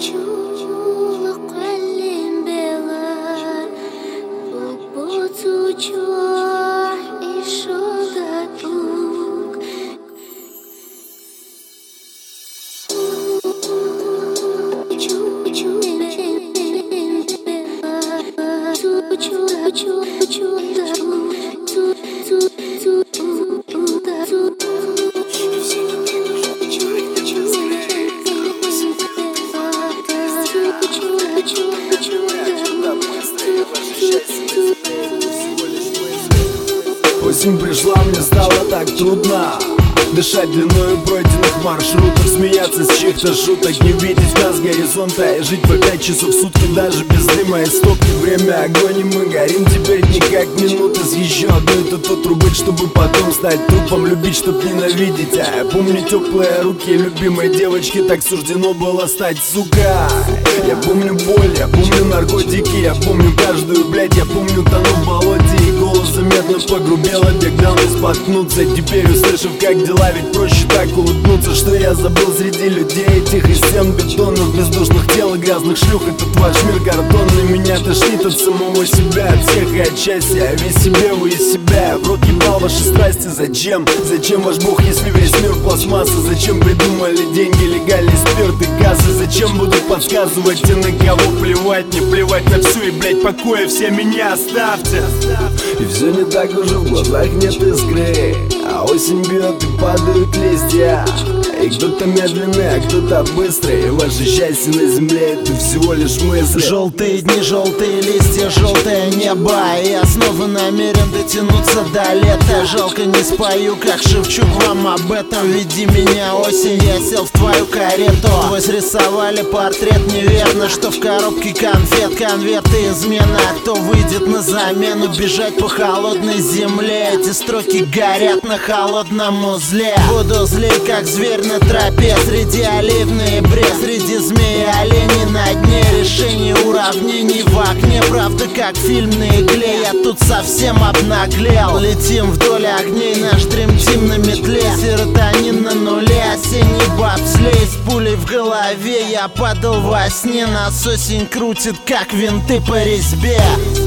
Осень пришла, мне стало так трудно дышать длиною пройденных маршрутов, смеяться с чьих-то шуток, не видеть нас горизонта и жить по 5 часов в сутки даже без дыма и стопки. Время огонь, и мы горим теперь не как минуты с еще одной трубы, чтобы потом стать трупом, любить, чтоб ненавидеть. А я помню теплые руки любимой девочки, так суждено было стать, сука. Я помню боль, я помню наркотики, я помню каждую, блядь, я помню тону в болоте, и голос заметно погрубел, обегал не споткнуться. Теперь услышав, как дела, ведь проще так улыбнуться, что я забыл среди людей этих и стен бетонных, бездушных тел и грязных шлюх. Этот ваш мир картонный, меня тошнит от самого себя, от всех и от счастья. Весь себе, вы из себя, в рот ебал ваши страсти. Зачем? Зачем ваш бог, если весь мир пластмасса? Зачем придумали деньги, легальный спирт и газы? Зачем будут подсказывать те, на кого плевать? Не плевать на все и, блять, покоя все, меня оставьте. И все не так уже, в глазах нет искры, а осень бьет и падают листья. И кто-то медленный, а кто-то быстрый, и ваше счастье на земле — это всего лишь мысли. Желтые дни, желтые листья, желтое небо, и я снова намерен дотянуться до лета. Жалко, не спою, как Шевчук, вам об этом. Веди меня, осень, я сел в твою карету. Вы срисовали портрет, неверно, что в коробке конфет. Конверты измена, а кто выйдет на замену? Бежать по холодной земле, эти строки горят на холодном узле. Буду злей, как зверь на тропе, среди олив в ноябре, среди змей и оленей на дне. Решение уравнений в окне, правда как фильм на игле. Я тут совсем обнаглел. Летим вдоль огней, наш дримтим на метле. Серотонин на нуле, осенний бобслей с пулей в голове. Я падал во сне, нас осень крутит, как винты по резьбе.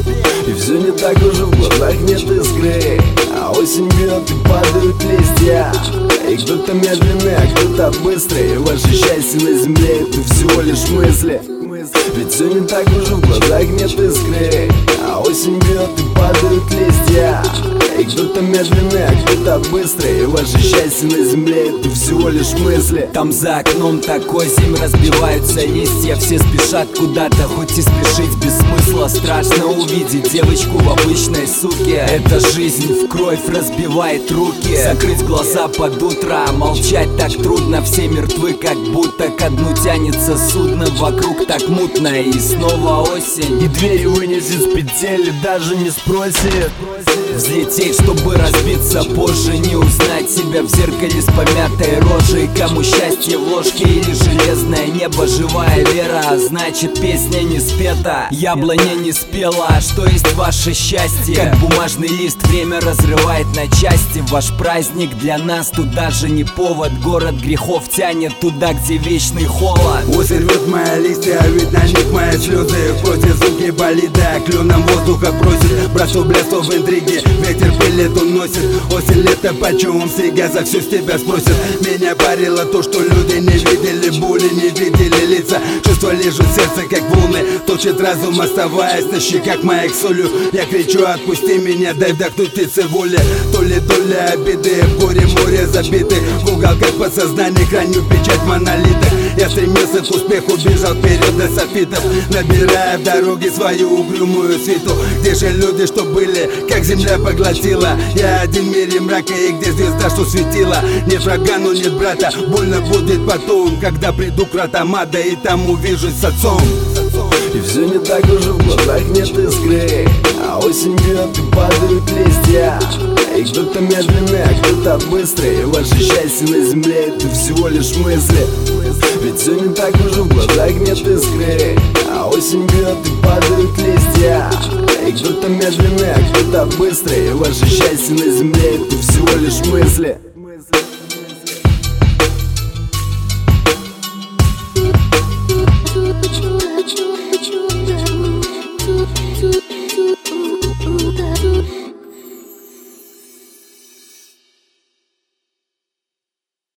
И все не так уже, в глазах нет искры, а осень бьет и падают листья. И кто-то медленный, а кто-то быстрый, и ваше счастье на земле — это всего лишь мысли. Ведь все не так уже, в глазах нет искры, а осень бьет и падают листья. И кто-то медленный, а кто-то быстрый, и ваше счастье на земле — это всего лишь мысли. Там за окном такой зим, разбиваются листья, все спешат куда-то, хоть и спешить без смысла. Страшно увидеть девочку в обычной суке. Эта жизнь в кровь разбивает руки. Закрыть глаза под утро, молчать так трудно. Все мертвы, как будто ко дну тянется судно. Вокруг так мутно, и снова осень. И двери вынесет с петель, и даже не спросит. Взлететь, чтобы разбиться позже, не узнать себя в зеркале с помятой рожей. Кому счастье в ложке или железное небо, живая вера, а значит песня не спета. Яблоня не спела, а что есть ваше счастье? Как бумажный лист, время разрывает на части. Ваш праздник для нас тут даже не повод. Город грехов тянет туда, где вечный холод. Осень рвет мои листья, ведь на них мои слезы. Против звуки болида, кленом воздуха просит. Бросу блесну в интриге, ветер пилет уносит. Осень, лето, почем снега, за все с тебя спросят. Меня парило то, что люди не видели боли, не видели лица. Чувства лежат в сердце, как волны, точит разум, оставаясь на щеках моих солью. Я кричу: отпусти меня, дай вдохнуть птицы воли. То ли доля обиды, в горе море забиты. В уголках подсознания храню печать монолита. Я стремился к успеху, бежал вперед до софитов, набирая в дороге свою угрюмую свиту. Где же люди, что были, как земля поглотила? Я один в мире мрака, и где звезда, что светила? Нет врага, но нет брата, больно будет потом, когда приду к вратам ада и там увижусь с отцом. И все не так уже, в глазах нет искры, а осень бьет и падают листья. И кто-то медленный, а кто-то быстрый, и ваше счастье на земле — это всего лишь мысли. Ведь все не так уже, в глазах нет искры, а осень бьет и падают листья. И кто-то медленный, а кто-то быстрый, и ваше счастье на земле — это всего лишь мысли. Ooh.